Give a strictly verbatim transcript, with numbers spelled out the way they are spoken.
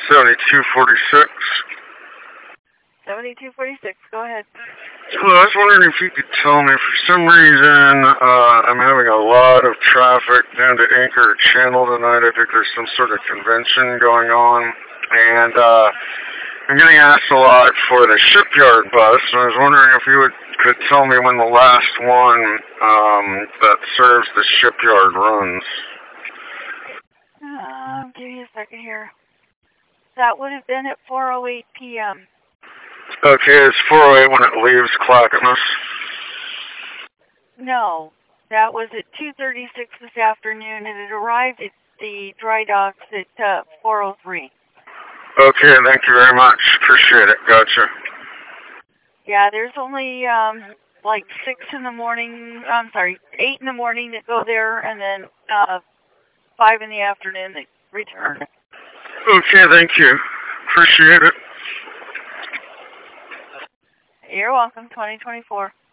seventy-two forty-six. seventy-two forty-six, go ahead. Hello, I was wondering if you could tell me, for some reason, uh, I'm having a lot of traffic down to Anchorage Channel tonight. I think there's some sort of convention going on, and uh, I'm getting asked a lot for the shipyard bus, and I was wondering if you would, could tell me when the last one um, that serves the shipyard runs. Uh, give me a second here. That would have been at four oh eight p.m. Okay, it's four oh eight when it leaves Clackamas. No, that was at two thirty-six this afternoon, and it arrived at the dry docks at uh, four oh three. Okay, thank you very much. Appreciate it. Gotcha. Yeah, there's only um, like six in the morning, I'm sorry, eight in the morning that go there, and then uh, five in the afternoon that return. Okay, thank you. Appreciate it. You're welcome, twenty twenty-four.